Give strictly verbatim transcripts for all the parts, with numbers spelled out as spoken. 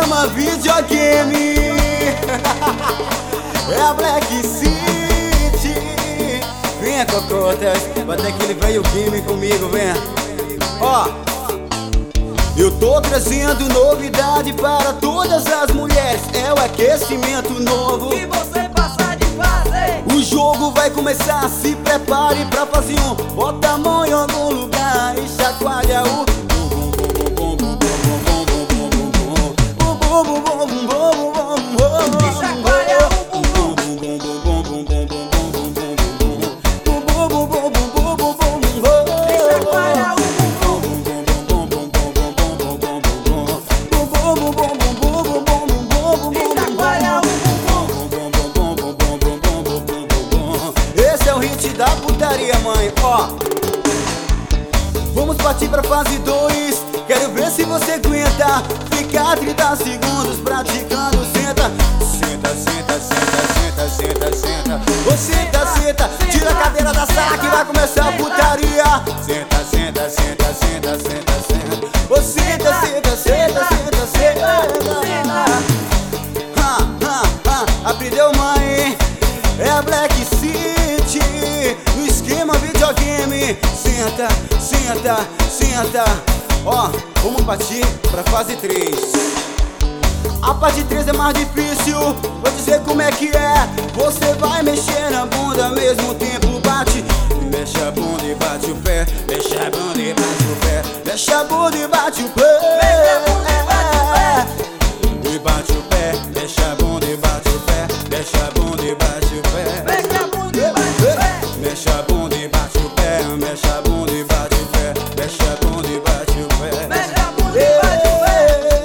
esquema videogame. É a Black City. Venha, cocotas, bota aquele velho game comigo, vem. Ó, eu tô trazendo novidade para todas as mulheres. É o aquecimento novo E você passa de fase. O jogo vai começar, se prepare pra fazer um. Bota a mão em algum lugar e chacoalha o da putaria, mãe, ó. Vamos partir pra fase dois. Quero ver se você aguenta ficar trinta segundos praticando. Senta, senta, senta, senta, senta, senta, senta. Ô, senta, senta, tira a cadeira da sala que vai começar a putaria. Senta, senta, senta, senta, senta, senta. Ô, senta, senta, senta, senta, senta. Ha, ha, ha, aprendeu, mãe? É a Black City no esquema videogame. Senta, senta, senta. Ó, vamos partir pra fase três. A parte três é mais difícil, vou dizer como é que é. Você vai mexer na bunda ao mesmo tempo bate. Mexe a bunda e bate o pé. Mexe a bunda e bate o pé. Mexe a bunda e bate o pé. E bate o pé. Mexe a bunda e bate o pé. Mexe a bunda e bate o pé. Mexe a bunda e bate o pé. Mexe a bunda e bate o pé. Mexe a bunda e bate o pé. Mexe a bunda e bate o pé. Mexe a bunda e bate o pé.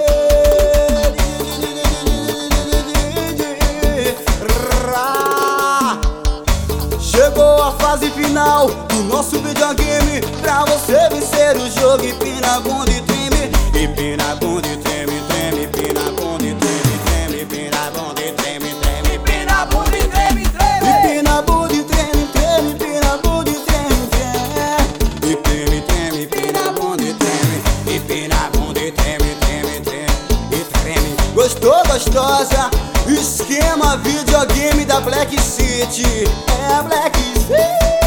Chegou a fase final do nosso videogame. Pra você vencer o jogo, empina a bunda e treme. Empina a bunda e treme, treme. Empina a bunda e treme, treme. Empina a bunda e treme, treme. Empina a bunda e treme, treme. Empina a bunda e treme, treme. Empina a bunda e treme, treme. E treme, treme. Empina a bunda e treme. Empina a bunda e treme, treme, treme. E treme. Gostou, gostosa? Esquema videogame da Black City. É a Black City.